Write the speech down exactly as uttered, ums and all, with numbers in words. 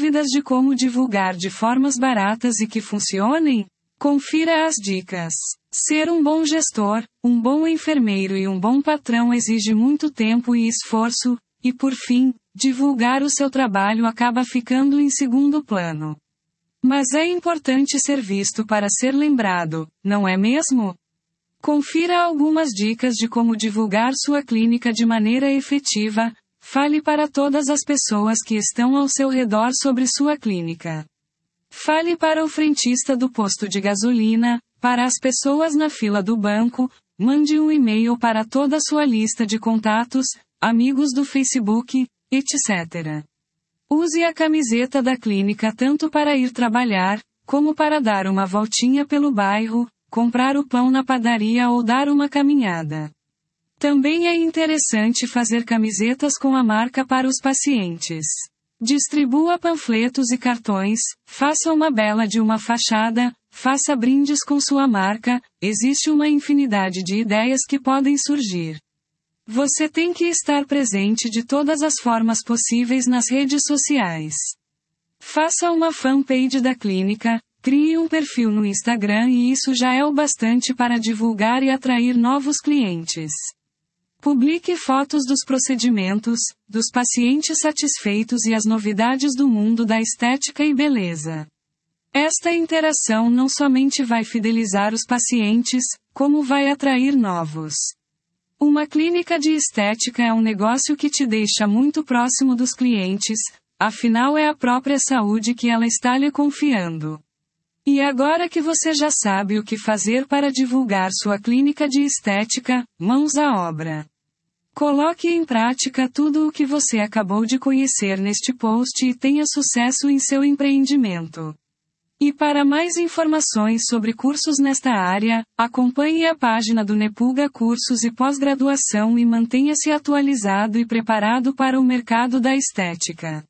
Dúvidas de como divulgar de formas baratas e que funcionem? Confira as dicas. Ser um bom gestor, um bom enfermeiro e um bom patrão exige muito tempo e esforço, e por fim, divulgar o seu trabalho acaba ficando em segundo plano. Mas é importante ser visto para ser lembrado, não é mesmo? Confira algumas dicas de como divulgar sua clínica de maneira efetiva. Fale para todas as pessoas que estão ao seu redor sobre sua clínica. Fale para o frentista do posto de gasolina, para as pessoas na fila do banco, mande um e-mail para toda a sua lista de contatos, amigos do Facebook, etcétera. Use a camiseta da clínica tanto para ir trabalhar, como para dar uma voltinha pelo bairro, comprar o pão na padaria ou dar uma caminhada. Também é interessante fazer camisetas com a marca para os pacientes. Distribua panfletos e cartões, faça uma bela de uma fachada, faça brindes com sua marca, existe uma infinidade de ideias que podem surgir. Você tem que estar presente de todas as formas possíveis nas redes sociais. Faça uma fanpage da clínica, crie um perfil no Instagram e isso já é o bastante para divulgar e atrair novos clientes. Publique fotos dos procedimentos, dos pacientes satisfeitos e as novidades do mundo da estética e beleza. Esta interação não somente vai fidelizar os pacientes, como vai atrair novos. Uma clínica de estética é um negócio que te deixa muito próximo dos clientes, afinal é a própria saúde que ela está lhe confiando. E agora que você já sabe o que fazer para divulgar sua clínica de estética, mãos à obra. Coloque em prática tudo o que você acabou de conhecer neste post e tenha sucesso em seu empreendimento. E para mais informações sobre cursos nesta área, acompanhe a página do Nepulga Cursos e Pós-Graduação e mantenha-se atualizado e preparado para o mercado da estética.